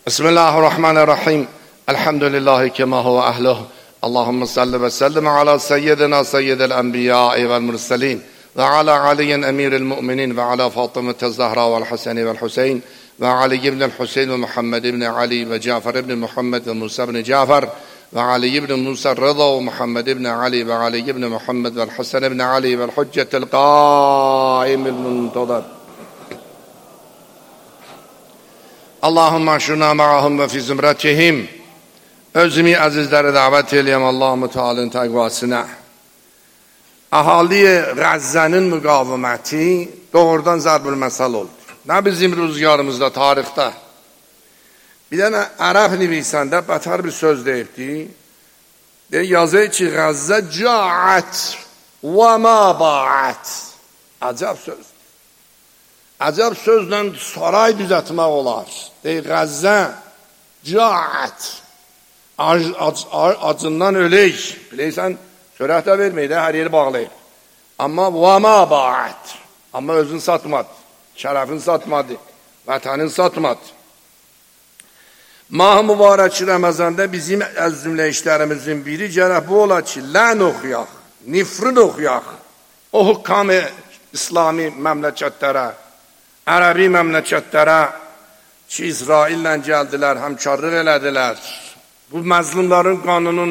Bismillahirrahmanirrahim. Elhamdülillahi kema huve ahluh. Allahümme salli ve sellim ala seyyidina seyyidil enbiya'i vel murselin ve ala aliyin emiril mu'minin ve ala Fatıma Zahra vel Haseni vel Hüseyin ve Ali ibn Hüseyin ve Muhammed ibn Ali ve Cafer ibn Muhammed ve Musa ibn Cafer ve Ali ibn Musa Rıza ve Muhammed ibn Ali ve Ali ibn Muhammed ve Hasan ibn Ali ve Hüccetil Qaimil Muntazar. Allahümme aşurna ma'ahum ve fi zümretihim. Özümü əzizləri dəvət eləyəm Allah-u Teala'nın təqvasına. Ahaliye Gazze'nin müqaviməti doğrudan zərbül məsəl oldu. Nə bizim rüzgarımızda, tarixdə. Bir dənə ərəb nivisəndə bətər bir söz deyibdi. Yazır ki, Gazze caət və ma baət. Əcəb söz. Əcəb sözlə saray düzətmək olar. Gazze caət. Acından ölək. Biləysən, sörətə verməyir, hər yeri bağlayır. Amma vəma baət. Amma özün satmadı, şərəfin satmadı, vətənin satmadı. Mah mübarək Ramazanda bizim əzümlə işlərimizin biri gərək bu ola ki, lən oxuyaq, nifrin oxuyaq. O hükkam-ı İslami məmləkətlərə, ərəbi məmləkətlərə ki, İsraillə gəldilər, həmkarlıq elədilər. Bu məzlumların qanunun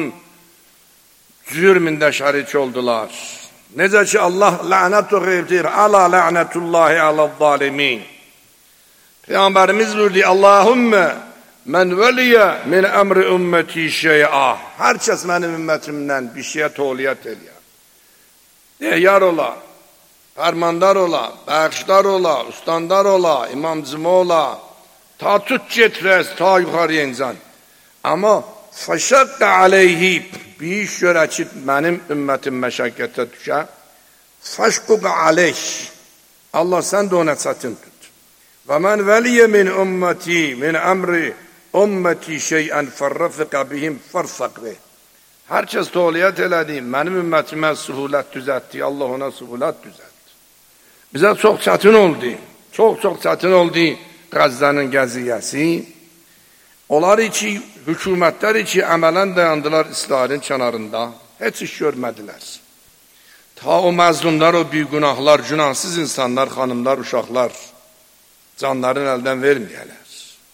cürmündə şərik oldular. Necə ki Allah lənət oxuyubdir, ala lənətullahi aləz-zalimin. Peyğəmbərimiz buyurdu, Allahümme mən veliyə min əmri ümməti şey'a. Hər kəs mənim ümmətimdən bir şeyə toliyyət eləyər. Deyyar ola, fərmandar ola, bəxşdar ola, ustandar ola, imamcımı ola, ta tut getirəz, ta yuxarıya insan. Amma fəşəqqə aleyhi bir iş görə ki, mənim ümmətim məşəqqətə düşə, fəşquqə aleyh. Allah sən də ona çətin tut. Və mən vəliyyə min ümməti, min əmri ümməti şeyən fərrəfiqə bihim fərsəqvi. Hər kəs toliyyət elədi, mənim ümmətimə suhulət düzətdi, Allah ona suhulət düzətdi. Bizə çox çətin oldu, çox çətin oldu Qazzənin qəziyyəsi. Onlar ki, hükümətlər ki, əmələn dayandılar İsrailin kənarında, heç iş görmədilər. Ta o məzlumlar, o büyük günahlar, günahsız insanlar, xanımlar, uşaqlar canlarını əldən verməyələr.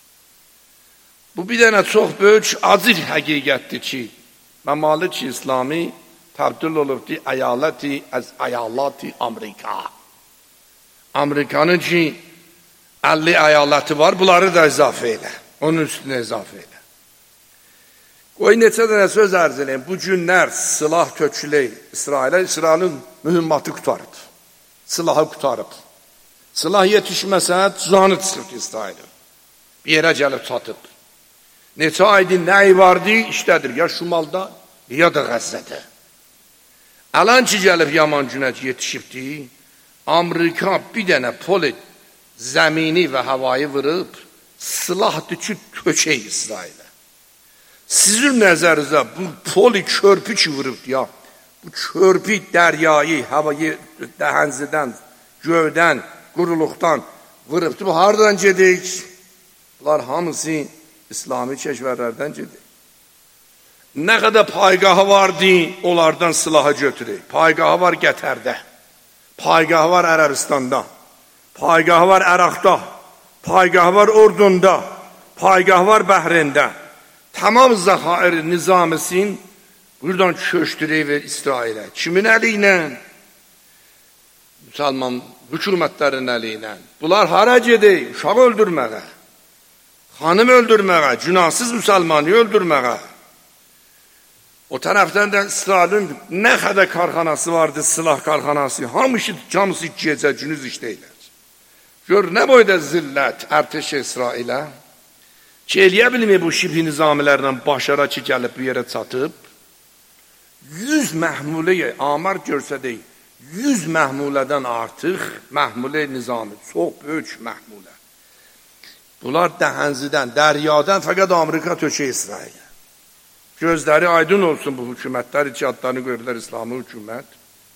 Bu bir dənə çox böyük acı həqiqətdir ki, məmalik İslami təbdil olubdur əyaləti əz əyaləti Amerika. Amerikanın ki, 50 əyaləti var, bunları da izafə elə. Onun üstünə izafə elə. Qoy neçə dənə söz ərz eləyim. Bu günlər silah tökülək İsrailə, İsrailin mühümmatı qutarıb. Silahı qutarıb. Silah yetişməsə, canı çıxıb İsrailin. Bir yerə gəlib çatıb. Neçə aydır nəyi vardı, işlədir. Ya Şimalda, ya da Qəzzədə. Ələn ki, gəlib yaman günə yetişibdi, Amerika bir dənə polit zəmini və havayı vırıb, silahdır ki, tökək İsrailə. Sizin nəzərinizdə bu poli körpü ki vurubdur ya, bu körpü dəryayı, havayı dəhənzidən, göydən, quruluqdan vurubdur. Bu haradan gedik? Bunlar hamısı İslami kəşvərlərdən gedik. Nə qədər paygahı vardı, onlardan silahı götürək. Paygahı var Qətərdə, paygahı var Ərəbistanda, paygahı var Əraqda, paygahı var Ordunda, paygahı var Bəhrində. Tamam zəxair nizamisin buradan köşdürək və İsrailə. Kimin əli ilə? Müsəlman hükümətlərin əli ilə. Bunlar hara gedək? Uşaq öldürməyə, xanım öldürməyə, günahsız müsəlmanı öldürməyə. O tərəfdən də İsrailin nə qədər karxanası vardı, silah karxanası, hamısı gecə, günüz işləyirlər. Gör, nə boyda zillət, ərteş İsrailə ki, eləyə bilmir bu şibhi nizamilərlə başara ki, gəlib bir yerə çatıb, 100 məhmuləyə, amar görsədək, 100 məhmulədən artıq məhmulə nizami, çox böyük məhmulə. Bunlar dəhənzidən, dəryadan fəqət Amerika tökə İsrailə. Gözləri aydın olsun bu hükümətlər, iki adlarını görürlər İslami hükümət.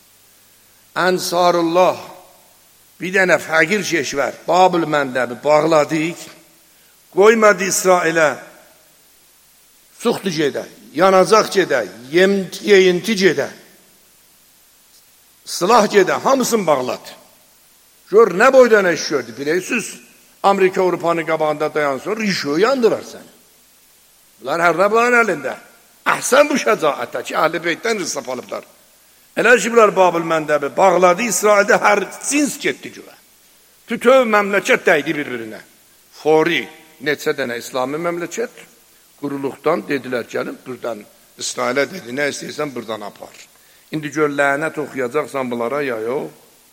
Ənsarullah, bir dənə fəqir keşvər, Babül məndəbi bağladık, qoymadı İsrailə suxtu gedə, yanacaq gedə, yeyinti gedə, silah gedə, hamısını bağladı. Gör, nə boydan iş gördü, bilirsiniz, Amerika Avrupanın qabağında dayansın, rişoyu yandırar səni. Bunlar hər nə bunların əlində. Əhsən bu şəcaətə ki, Əhl-i Beytdən rızsap alıblar. Elə ki, bunlar Babıl Məndəbi bağladı, İsraildə hər cins getdi güvə. Bütöv məmləkət dəydi bir-birinə. Fori, neçə dənə İslami məmləkət quruluqdan dedilər, gəlin, buradan İsrailə dedi, nə istəyirsən, buradan apar. İndi gör, lənət oxuyacaqsan bunlara, ya yox.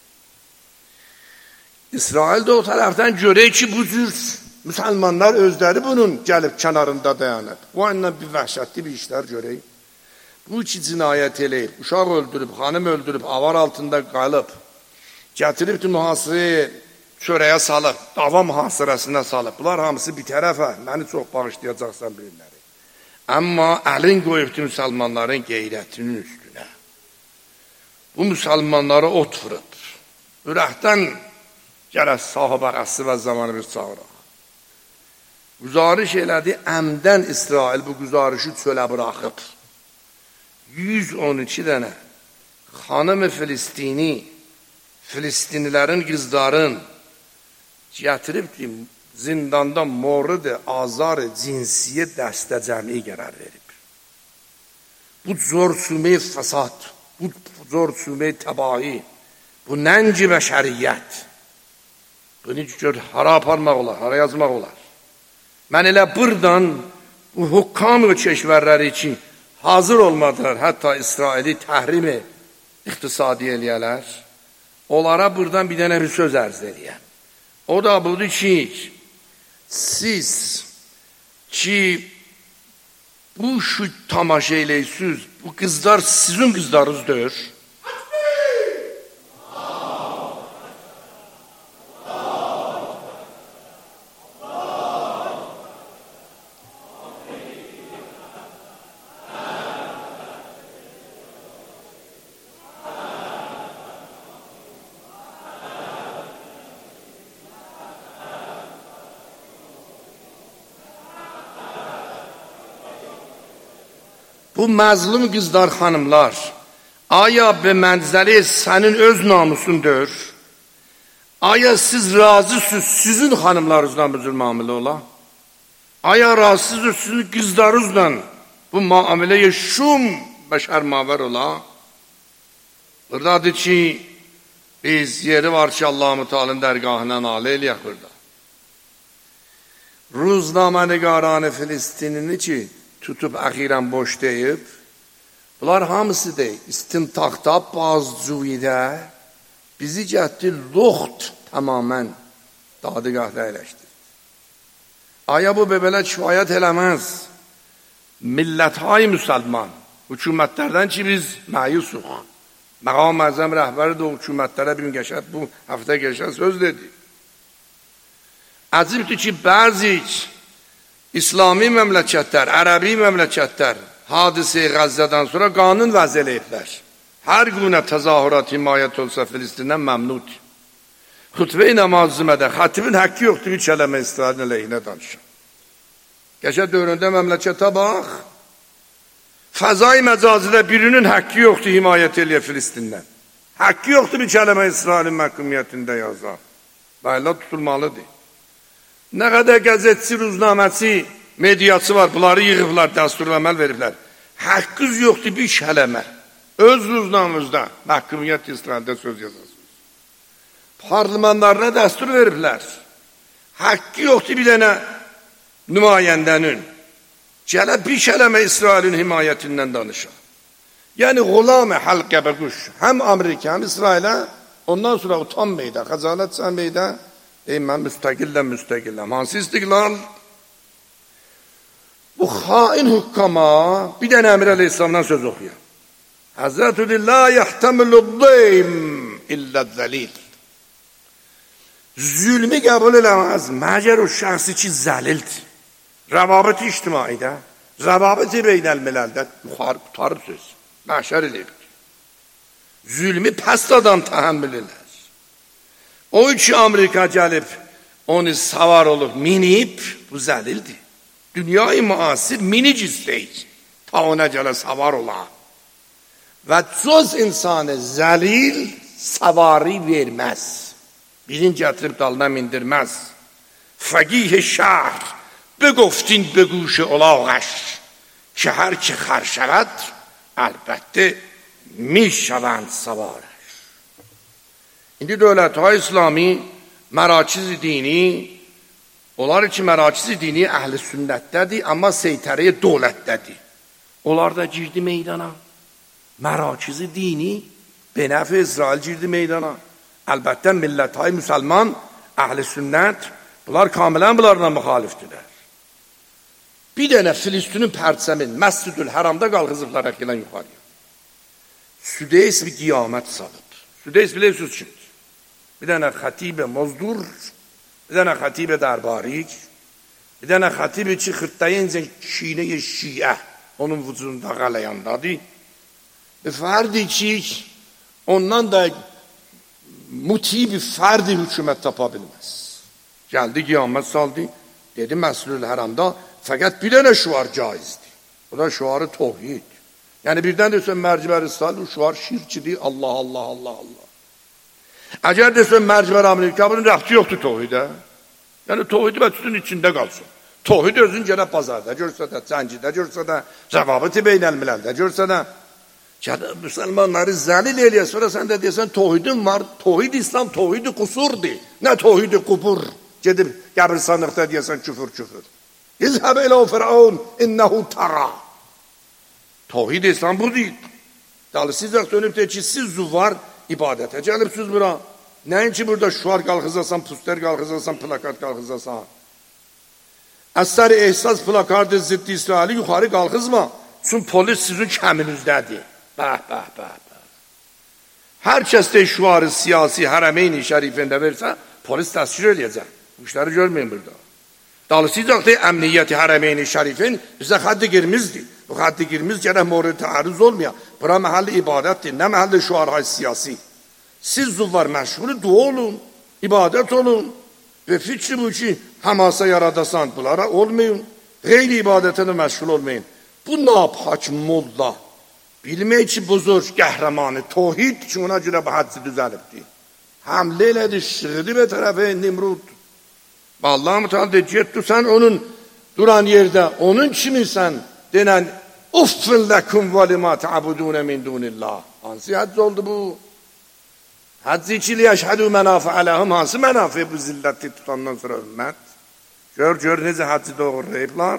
İsrail də o tərəfdən görək ki, bu cür müsəlmanlar özləri bunun gəlib kənarında dayanıb. Bu anla bir vəhşətli bir işlər görək. Bu iki cinayət eləyib, uşaq öldürüb, xanım öldürüb, avar altında qalıb, gətiribdi mühasirəyə, çörəyə salıb, dava mühasirəsinə salıb. Bunlar hamısı bir tərəfə, məni çox bağışlayacaqsan birinləri. Amma əlin qoyubdu müsəlmanların qeyrətinin üstünə. Bu müsəlmanları ot vurub. Ürəkdən gərək sahib arası və zamanı bir çağıraq. Güzarış elədi, əmdən İsrail bu güzarışı çölə bıraxıb. 112 dənə xanım-ı Filistinlilərin qızların gətiribdir, zindanda morrudur, azar-ı cinsiyə dəstə cəmi qərar verib. Bu zor-sümey fəsad, bu zor-sümey təbahi, bu nənci bəşəriyyət. Bunu gör, hara aparmaq olar, hara yazmaq olar. Mən elə buradan bu hukkam-ı keşvərləri için hazır olmadılar, hətta İsraili təhrimi iqtisadi eləyələr. Onlara buradan bir dənə bir söz ərz eləyəm. O da budur ki, siz ki bu şu tamaşa eləyirsiniz, bu qızlar sizin qızlarınızdır. Bu məzlum qızlar, xanımlar, aya be mənzəli sənin öz namusundur? Aya siz razısınız sizin xanımlarınızla bu cür müamilə ola? Aya razısınız sizin qızlarınızla bu müamiləyə şum bəşər mavər ola? Buradadır ki, biz yeri var ki, Allah-u Teala'nın dərgahına nalə eləyək burada. Ruznamə-nigaranı Filistinini ki, tutub əxirən boş deyib, bunlar hamısı deyib, istimtaqda, bazcuidə bizi gətdi loxt tamamən dadıqahda eləşdir. Aya bu belə kifayət eləməz. Millət-hay müsəlman, hükümətlərdən ki biz məyusuq. Məqam Əzəm rəhbəri də o hükümətlərə bir gün geçər, bu həftə geçər söz dedi. Əcibdir ki, bəzi İslami məmləkətlər, ərəbi məmləkətlər hadisə-i Qəzzədən sonra qanun vəz eləyiblər. Hər günə təzahürat, himayət olsa Filistindən məmnud. Xütbə-i namazımədə xətibin haqqı yoxdur, üç ələmə İsrailin əleyhinə danışır. Qəşə dövründə məmləkətə bax, fəzai məcazidə birinin haqqı yoxdur himayət eləyə Filistindən. Haqqı yoxdur bir kələmə İsrailin məhkumiyyətində yazar. Bayla tutulmalıdır. Nə qədər qəzetçi, ruznaməçi, mediyaçı var, bunları yığıblar, dəsturla əməl veriblər. Haqqınız yoxdur bir kələmə. Öz ruznamızda məhkumiyyət İsraildə söz yazasınız. Parlamentlarına dəstur veriblər. Haqqı yoxdur bir dənə nümayəndənin. Gələ bir kələmə İsrailin himayətindən danışaq. Yəni, qulam-ı halqə və quş. Həm Amerika, həm İsrailə ondan sonra utanmaydı, xəcalət çənməydə mən müstəqilləm. Hansı istiqlal? Bu xain hükkama bir dənə Əmir Əleyhisselamdan söz oxuyar. Həzrətü la yəhtemilü'd-daym illəd-zəlil. Zülmü qəbul eləməz, məgər o şəxsi ki zəlildir. Rəvabit-i ictimaidə, rəvabit-i beynəlmiləldə qutarıb söz, məhşər eləyib. Zülmü pəst adam təhəmmül elər. O iki Amerika gəlib, onu savar olup minib, bu zəlildir. Dünyayı müasir minic istəyir. Ta ona gələ savar ola. Və cöz insanı zəlil savari verməz. Birini gətirib dalına mindirməz. Fəqih şəhər بگفتین به گوش الاغش که هر که خر شود البته می شوند سوارش. İndi dövlət-i İslami mərakiz dini, onlar ki mərakiz dini əhl-i sünnətdədir, amma seytərəyə dövlətdədir. Onlar da girdi meydana. Mərakiz dini benəf İsrail girdi meydana. Əlbəttə millət-i müsəlman, əhl-i sünnət, bunlar kamilən bunlarla müxalifdirlər. Bir dənə Filistin'in pərçəmin Məscid-ül Həramda qalxızıblar əxilən yuxarıya. Südeys bir qiyamət salıb. Südeys bilirsiniz kimdir? Bir dənə xətibə mozdur, bir dənə xətibə dərbarik, bir dənə xətibə ki xırtdayınca şiine şiə onun vücudunda qalayandadır. Bir fərdi ki ondan da muti bir fərdi hükümət tapa bilməz. Gəldi qiyamət saldı, dedi Məscid-ül Həramda fəqət bir dənə şuar caizdir. Bu da şuarı tohid. Yəni birdən desən mərcibər İsrail, bu şuar şirkidir. Allah, Allah, Allah, Allah. Əgər desən mərcibər Amerika, bunun rəbti yoxdur tohidə. Yəni tohidi bəçütün içində qalsın. Tohid özün gərək bazarda görsə də, cəngidə görsə də, cavabıti beynəlmilərdə görsə də, müsəlmanları zəlil eləyə, sonra sən də desən tohidin var. Tohid İslam, tohidi qusurdur. Nə tohidi qubur? Gedib qəbirstanlıqda deyəsən küfür. İzhəb ilə o Firavun, innəhu tara. Tohid İslam bu deyil. Dalısızaq dönüb deyir ki, siz zuvar ibadətə gəlibsiz bura. Nəyin ki burada şuar qalxızasan, puster qalxızasan, plakat qalxızasan. Əsər-i ehsas plakardı ziddi İsraili yuxarı qalxızma. Çünki polis sizin kəminizdədir. Bəh. Hər kəs də şuarı siyasi hərəmeyn-i şərifində versə, polis təsvir eləyəcək. Bu işləri görməyin burada. Dalısıyacaq da əmniyyəti hərəmeyn-i şərifin bizə xədd-i qirmizdir. Bu xədd-i qirmiz gərək mورد təarrüz olmayan. Bura məhəlli ibadətdir, nə məhəlli şuarhay siyasi. Siz zullar məşğulu dua olun, ibadət olun və fikri bu ki, həmasa yaradasan, bunlara olmayın. Qeyri ibadətini məşğul olmayın. Bu napak molla bilmək ki, buzur qəhrəmanı tohid ki, ona görə bu hədsi düzəlibdir. Həmlə elədi, şığıdı və tərəfə Nimrud. Allah-u Teala deyir, getdi sən onun duran yerdə, onun kimisən denən uffin ləkum və limə təabudunə min dunillah. Hansı hədz oldu bu? Hədzi ki, liyəşhədü mənafi ələhəm, hansı mənafi bu zilləti tutandan sonra ümmət? Gör, necə hədzi doğrayıblar?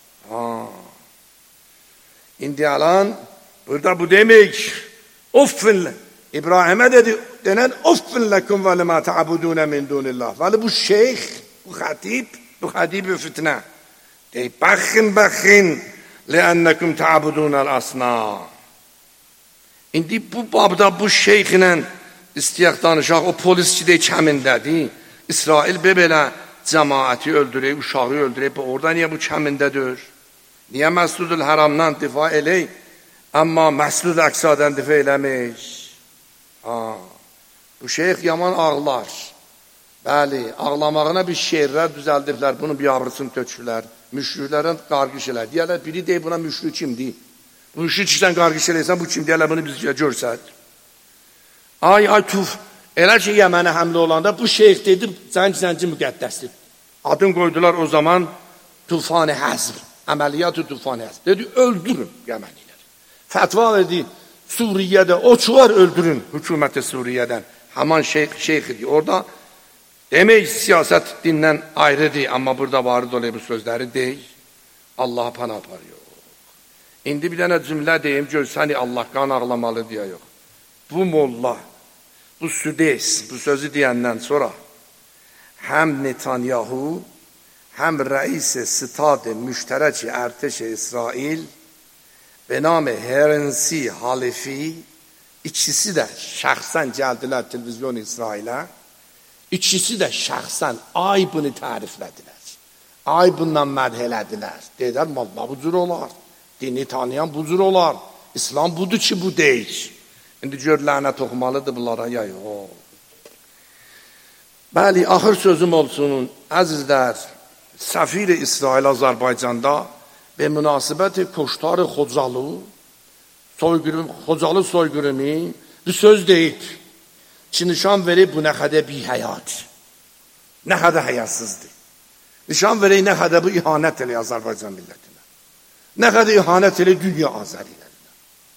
İndi alan, burada bu demək, uffin, İbrahim'e dedi, denen uffin ləkum və limə təabudunə min dunillah. Vəli bu şeyx, bu xətib fitnə. Deyib, baxın, لأنكم تعبدون الأصنام. İndi bu babda bu şeyxlə istəyək danışaq, o polisçi də kəmindədir. İsrail belə cəmaəti öldürək, uşağı öldürək, orada niyə bu kəmindədir? Niyə Məscid-ül Həramdan difa elək, amma Məscid-ül Əqsadan difa eləmək? Bu şeyx yaman ağlar. Bəli, ağlamağına bir şeirlər düzəldiblər, bunu bir yavrısını tökürlər. Müşriklərin qarqış elə. Deyərlər, biri deyib buna müşrik kimdir? Bu müşrik işdən qarqış eləysən, bu kim deyərlər, bunu biz görsək. Ay, tuf. Elə ki, Yəmənə həmlə olanda bu şeyx dedi, zənci müqəddəsdir. Adın qoydular o zaman Tufan-ı Həzm. Əməliyyat-ı Tufan-ı Həzm. Dedi, öldürün Yəməniləri. Fətva verdi, Suriyədə oçular öldürün hökuməti Suriyədən. Haman şeyxidir. Orada demək, siyasət dindən ayrıdır, amma burada varid olayı bu sözləri deyil. Allah'a pana aparıyor. İndi bir dənə cümlə deyim, görsəni Allah qan ağlamalı deyə yox. Bu molla, bu Südeys, bu sözü deyəndən sonra həm Netanyahu, həm rəis-i stad-ı müştərək-i ərteş-i İsrail və nam-ı Herensi Halifi ikisi də şəxsən gəldilər televizyon İsrailə. İkisi də şəxsən Aybını təriflədilər. Aybından mədh elədilər. Dedilər, Allah bu cür olar. Dini tanıyan bu cür olar. İslam budur ki, bu deyil. İndi gör, lənət oxumalıdır bunlara, ya yox. Bəli, axır sözüm olsun, əzizlər, səfir-i İsrail Azərbaycanda ve münasibət-i Kuştar-ı Xocalı soyqırımı bir söz deyib ki, nişan verib bu nə qədər bir həyat, nə qədər həyatsızdır. Nişan verib nə qədər bu ihanət elə Azərbaycan millətinə, nə qədər ihanət elə dünya azərilərinə.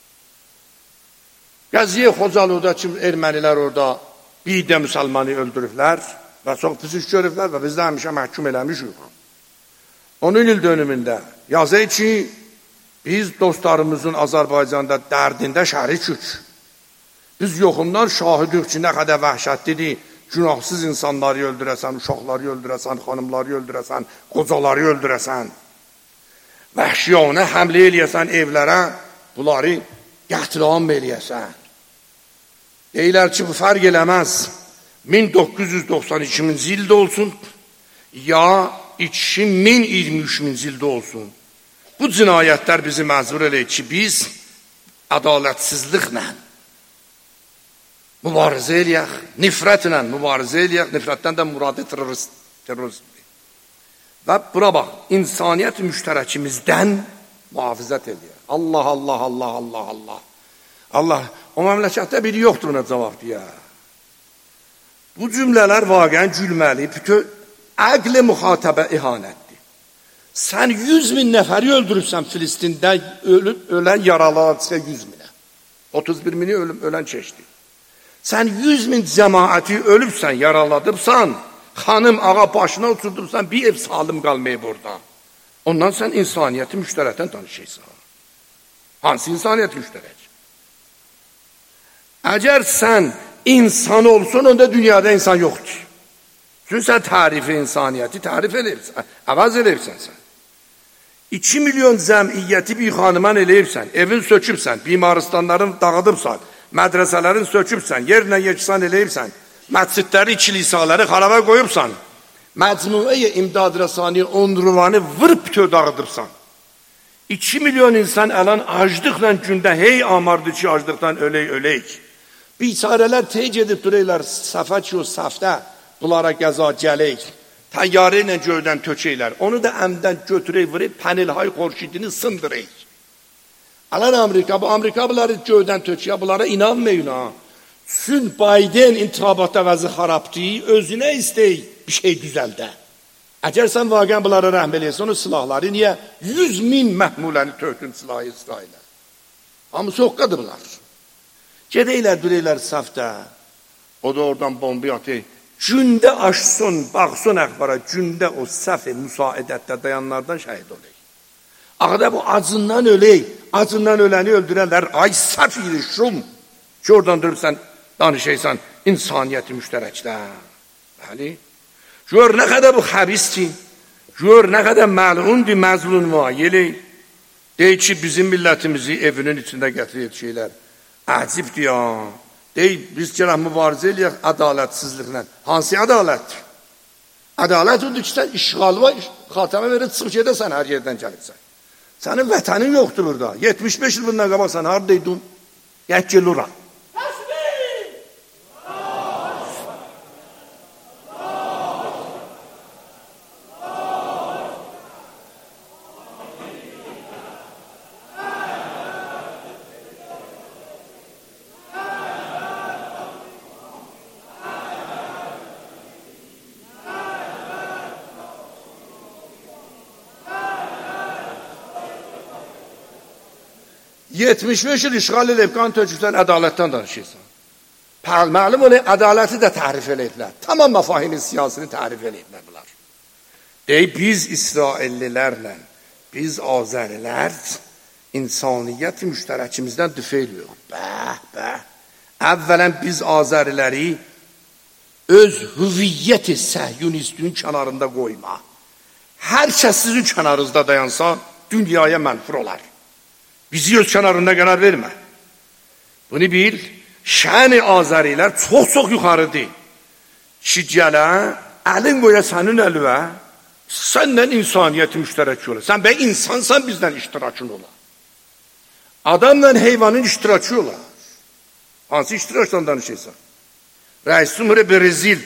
Qəziyə Xocalıda ki, ermənilər orada bir də müsəlmanı öldürüblər və çox pis iş görüblər və biz də həmişə məhkum eləmişik. Onun il dönümündə yazır ki, biz dostlarımızın Azərbaycanda dərdində şərikük. Biz yoxundan şahidik ki, nə qədər vəhşətlidir, günahsız insanları öldürəsən, uşaqları öldürəsən, xanımları öldürəsən, qocaları öldürəsən, vəhşiyanə həmlə eləyəsən evlərə, bunları qətlam eləyəsən. Deyirlər ki, bu fərq eləməz. 1992-ci ildə olsun, ya 2023-ci ildə olsun. Bu cinayətlər bizi məcbur eləyir ki, biz ədalətsizliklə mübarizə eləyək, nifrətlə mübarizə eləyək, nifrətdən də muradı terrorizmdir. Və buna bax, insaniyyət müştərəkimizdən mühafizət eləyək. Allah, Allah, Allah, Allah, Allah. Allah, o məmləkətdə biri yoxdur ona cavab deyə. Bu cümlələr vaqən gülməli, bütün əql-i müxatabə ihanətdir. Sən 100.000 nəfəri öldürürsən Filistində, ölən yaralar 100.000-ə. 31.000-i ölən keçdi. Sən 100.000 cəmaəti ölübsən, yaraladıbsan, xanım, ağa başına oturdursan, bir ev salim qalmayıb orada. Ondan sən insaniyyəti müştərəkdən danışırsan. Hansı insaniyyəti müştərək? Əgər sən insan olsun, onda dünyada insan yoxdur. Çünki sən tarifi insaniyyəti tarif eləyirsən, əvəz eləyirsən sən. 2 milyon cəmiyyəti bir xanıman eləyirsən, evin sökübsən, bimaristanların dağıdıbsan, mədrəsələrin sökübsən, yerlə yeksan eləyirsən, məscidləri, kilisaları xaraba qoyubsan, məcmuə-i imdad rəsani onruvanı vırıb tö dağıdıbsan. 2 milyon insan əlan aclıqla gündə hey amardır ki, aclıqdan ölək. Biçarələr tec edib dururlar səfə ki, o səfdə bunlara qəza gələk. Təyyarə ilə göydən tökəylər. Onu da əmdən götürək, vurib, pənilhay xorşidini sındırək. Alan Amerika, bu Amerikalıları göydən tökəyə, bunlara inanmayın ha. Sün Biden intihabatda vəzi xarabdır, özünə istəyik bir şey düzəldə. Əgər sən vaqən bunlara rəhm eləyəsən, o silahları niyə 100.000 məhmuləni tökdün silahı İsrailə? Hamısı oqqadır bunlar. Gedəylər, duraylar səfdə, o da oradan bombi atır. Gündə aşsın, baxsın əxbara, gündə o səf-i müsaidətdə dayanlardan şəhid olay. Ağda bu acından ölək, acından öləni öldürənlər, ay səf-i şum, ki oradan durub sən danışaysan, insaniyyəti müştərəkdə. Bəli, gör nə qədər bu xəbisdir, gör nə qədər məlundir, məzlun müayili, deyir ki, bizim millətimizi evinin içində gətirir şeylər. Əcibdir ya. Deyil, biz gələk mübarizə eləyək ədalətsizliklə. Hansı ədalətdir? Ədalət odur ki, sən işğalıva xatəmə verib çıxıb gedəsən, hər yerdən gəlirsən. Sənin vətənin yoxdur burada. 75 il bundan qabaq sən haradaydın? Gəl gel ora. 75 il işğal edib, qan tökübsən, ədalətdən danışırsan. Məlum onu, ədaləti də tərif eləyiblər. Tamam məfahimi siyasını tərif eləyiblər bunlar. Deyib, biz İsraillilərlə, biz Azərilər insaniyyət müştərəkimizdən düfə eləyirik. Bəh. Əvvələn biz Azəriləri öz hüviyyəti səhyunistin kənarında qoyma. Hər kəs sizin kənarınızda dayansa, dünyaya mənfur olar. Bizi öz kənarında qərar vermə. Bunu bil, şəni Azərilər çox yuxarıdır. Ki gələ, əlin qoya sənin əlvə, səndən insaniyyəti müştərək ola. Sən bəy insansan, bizdən iştirakın ola. Adamla heyvanın iştirakı ola. Hansı iştirakdan danışırsan? Rəis Cumhur Brezil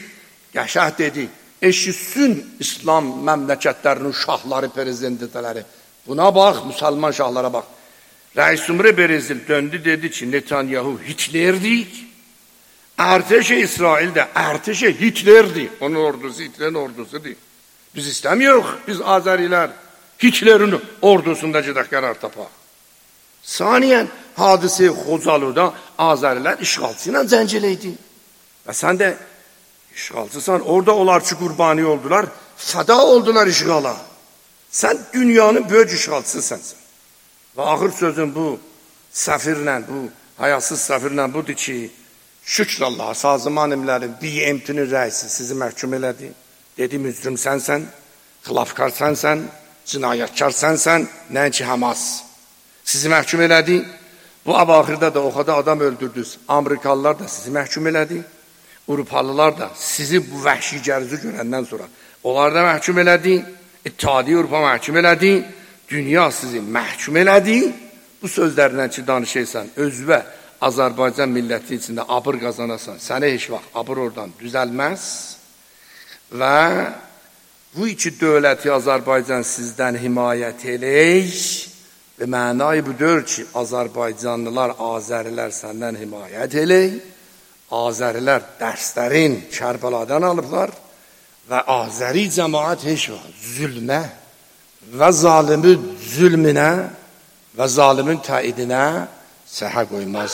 Qəşəng dedi. Eşitsin İslam məmləkətlərinin şahları, prezidentləri. Buna bax, müsəlman şahlara bax. Rəis Cümhur Prezident döndü dedi ki, Netanyahu Hitlerdir. Erteşe İsrail'de, Erteşe Hitler'di. Onun ordusu, Hitler'in ordusudur. Biz istemiyoruz, biz Azeriler Hitler'in ordusunda cədək qərar tapaq. Saniyen, hadisi Xocalı'da Azeriler işğalçı ilə zənciləydi. Və sən də işğalçısan, orada onlar ki qurbani oldular, fəda oldular işğala. Sən dünyanın böyük işğalçısın sən. Və axır sözün bu səfirlə, bu hayasız səfirlə budur ki, şükür Allah, Sazıman İmlərin BMT-nin rəisi sizi məhkum elədi. Dedi, mücrim sənsən, xilafkar sənsən, cinayətkar sənsən, nəinki Hamas. Sizi məhkum elədi. Bu əvaxirdə də o qədər adam öldürdünüz. Amerikalılar da sizi məhkum elədi. Avropalılar da sizi bu vəhşi gərzi görəndən sonra onlar da məhkum elədi. İttihadiyyə Avropa məhkum elədi. Dünya sizi məhkum elədi. Bu sözlərlə ki, danışırsan, özvə Azərbaycan milləti içində abır qazanasan, sənə heç vaxt abır oradan düzəlməz və bu iki dövləti Azərbaycan sizdən himayət elək və mənayı budur ki, Azərbaycanlılar, Azərilər səndən himayət elək, Azərilər dərslərin Kərbəladan alıblar və Azəri cəmaət heç vaxt zülmə və zalimin zülmünə və zalimin təidinə səhə qoymaz.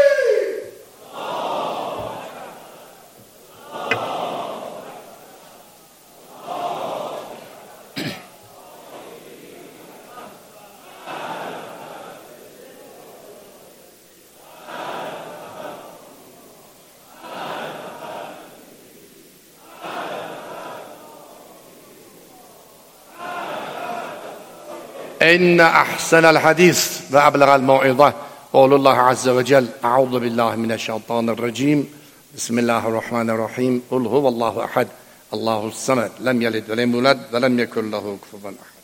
إن أحسن الحديث وأبلغ الموعظة قول الله عز وجل أعوذ بالله من الشيطان الرجيم بسم الله الرحمن الرحيم قل هو الله أحد الله الصمد لم يلد ولم يولد ولم يكن له كفوا أحد